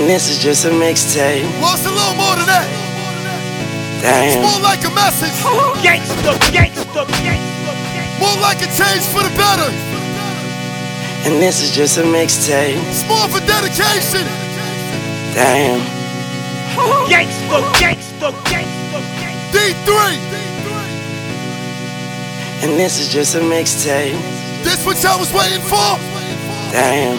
And this is just a mixtape. Well, it's a little more than that. Damn. It's more like a message. Gangsta, gangsta, gangsta, gangsta. More like a change for the better. And this is just a mixtape. It's more of a dedication. Damn. Gangsta, gangsta, gangsta, gangsta. D3. And this is just a mixtape. This what y'all was waiting for? Damn.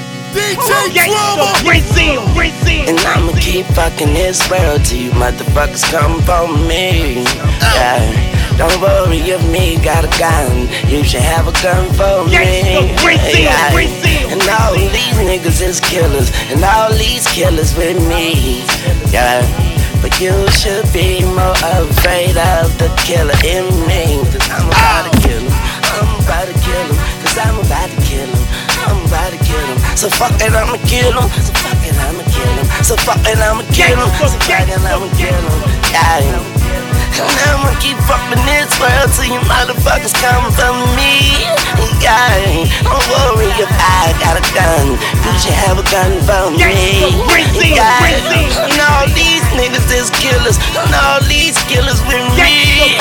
DJ Gangsta, Drama. Brazil, Brazil. And I'ma keep fucking this world till you motherfuckers come for me. Yeah. Don't worry if me got a gun. You should have a gun for me. Gangsta, Brazil, Yeah. Brazil. And all these niggas is killers. And all these killers with me. Yeah. But you should be more afraid of the killer in me. Cause I'm about to kill him. I'm about to kill him. Cause I'm about to kill him. I'm about to kill him. So fuck it, I'ma kill him. So fuck it, I'ma kill him. So fuck it, I'ma kill him. So fuck it, I'ma kill him. Yeah. And I'ma keep fucking this world till you motherfuckers come for me. Yeah. Don't worry if I got a gun. You should have a gun for me. Yeah. And all these niggas is killers. And all these killers with me.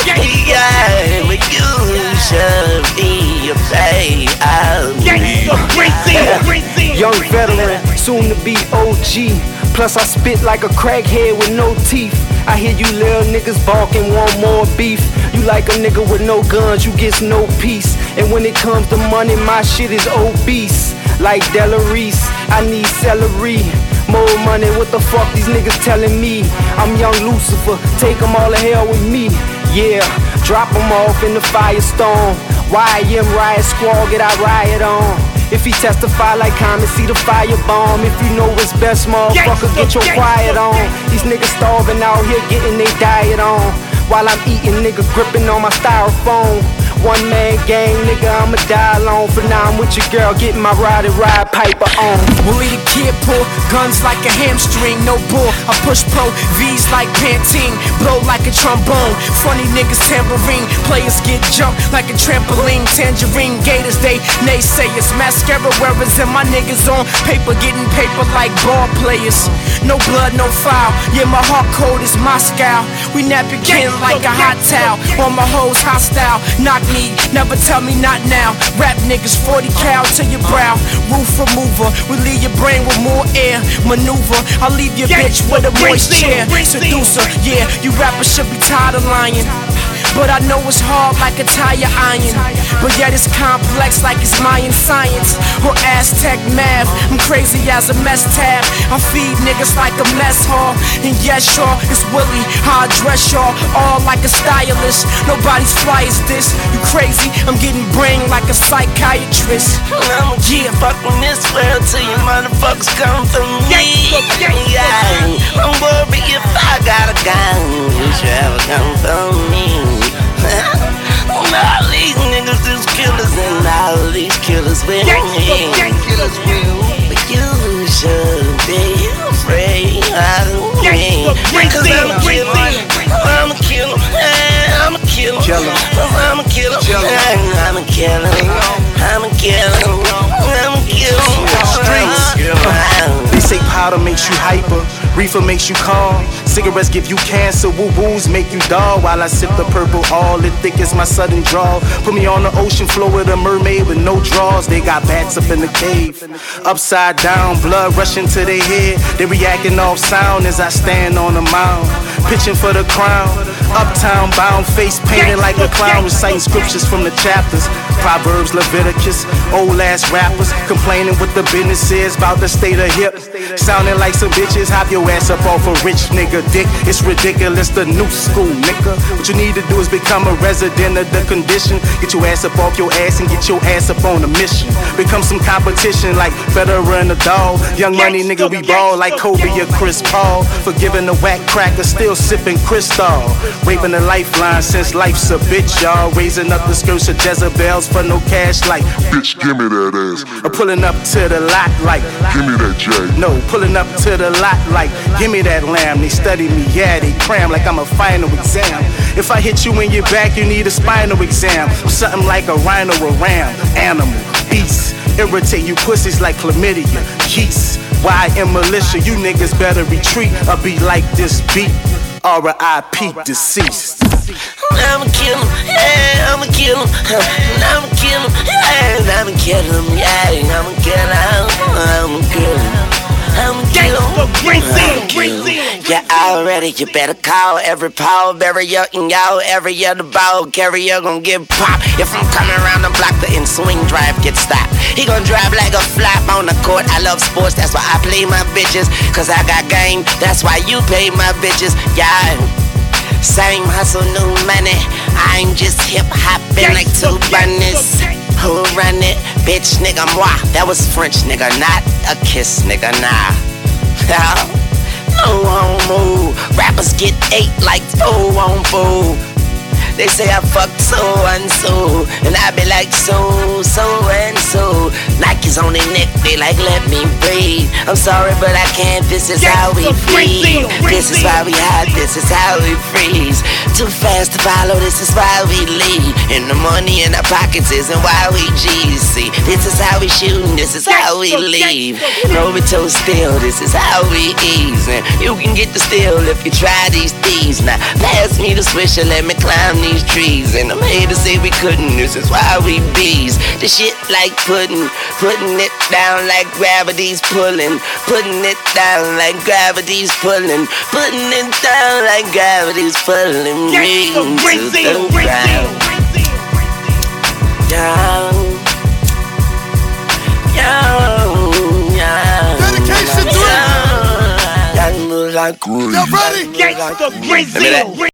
Yeah. But you should be afraid of me. Gangsta, Brazil, Brazil. Young veteran, soon to be OG. Plus I spit like a crackhead with no teeth. I hear you little niggas barking, want more beef. You like a nigga with no guns, you get no peace. And when it comes to money, my shit is obese. Like Della Reese, I need celery. More money, what the fuck these niggas telling me? I'm young Lucifer, take them all to hell with me. Yeah, drop them off in the firestorm. YM riot squad, get our riot on. If he testify like Common, see the firebomb. If you know it's best, motherfucker, get your quiet on. These niggas starving out here getting their diet on. While I'm eating, nigga gripping on my styrofoam. One man gang, nigga, I'ma die alone. For now I'm with your girl, getting my ride Piper on. Willie the Kid pull guns like a hamstring, no bull. I push pro V's like Pantene, blow like a trombone. Funny niggas tambourine, players get jumped like a trampoline. Tangerine Gators, they naysayers. Mascara wearers and my niggas on paper, getting paper like ball players. No blood, no foul. Yeah, my heart code is Moscow. We nap your kin like a hot towel. On my hoes hostile, knock me, never tell me not now. Rap niggas 40 cal to your brow. Roof remover, we leave your brain with more air. Maneuver, I'll leave your bitch with a moist chair. Seducer, yeah, you rappers should be tired of lying. But I know it's hard like a tire iron. But yet it's complex like it's Mayan science or Aztec math. I'm crazy as a mess tab. I feed niggas like a mess hall. And yes, sure, it's Willie, how I dress y'all, all like a stylist. Nobody's fly as this. You crazy? I'm getting brain like a psychiatrist. I'ma keep fucking this world till you motherfuckers come for me. Yeah. Don't worry if I got a gun. You should have a gun for me. All these niggas is killers and all these killers with me. But you should be afraid of me. Cause I'ma kill him. I'ma kill him. I'ma kill him. I'ma kill him. I'ma kill him. I'ma kill him. I'ma kill him. They say powder makes you hyper, reefer makes you calm. Cigarettes give you cancer, woo-woos make you dull. While I sip the purple, all it thick is my sudden draw. Put me on the ocean floor with a mermaid with no drawers. They got bats up in the cave, upside down, blood rushing to their head. They reacting off sound as I stand on the mound, pitching for the crown. Uptown bound, face painted like a clown, reciting scriptures from the chapters. Proverbs, Leviticus, old ass rappers complaining what the business is about the state of hip. Sounding like some bitches, hop your ass up off a rich nigga dick. It's ridiculous, the new school, nigga. What you need to do is become a resident of the condition. Get your ass up off your ass and get your ass up on a mission. Become some competition like Federer and Nadal. Young money nigga, we ball like Kobe or Chris Paul. Forgiving the whack cracker, still sipping Cristal. Raping the lifeline since life's a bitch, y'all. Raising up the skirts of Jezebels for no cash like, bitch, give me that ass. or pulling up to the lot like, Give me that J. no, pulling up to the lot like, give me that lamb. They study me, yeah, they cram like I'm a final exam. If I hit you in your back, you need a spinal exam. I'm something like a rhino or ram, animal, beast. Irritate you pussies like chlamydia, yeast. YM militia, you niggas better retreat or be like this beat. R.I.P. deceased. I'ma kill him, yeah, I'ma kill him, I'ma kill him, yeah, I'ma kill him, yeah, I'ma kill him, I'ma kill him, I'ma kill him. Yeah, already, you better call every pole barrier and y'all, every other ball carrier gon' get popped. If I'm coming around the block, the in-swing drive gets stopped. He gon' drive like a flop on the court. I love sports, that's why I play my bitches. Cause I got game, that's why you pay my bitches. Yeah, same hustle, new money. I'm just hip-hopping like two bunnies. Who run it? Bitch, nigga, moi. That was French, nigga, not a kiss, nigga, nah. No homo. Rappers get ate like fool on fool. They say I fucked so and so, and I be like so and so. Nike's on their neck, they like let me breathe. I'm sorry, but I can't. This is how we breathe. This is why we hide. This is how we freeze. Too fast to follow. This is why we leave. And the money in our pockets isn't why we G's. See, this is how we shoot, and this is how we leave. Robito still. This is how we ease. And you can get the steal if you try these thieves. Now pass me the swisher, let me climb these trees. And I'm here to say we couldn't. This is why we bees. The shit like pudding it down like gravity's pulling, putting it down like gravity's pulling, putting it down like gravity's pulling me to the ground. Dedication 3. Y'all ready? Gangsta Brazil.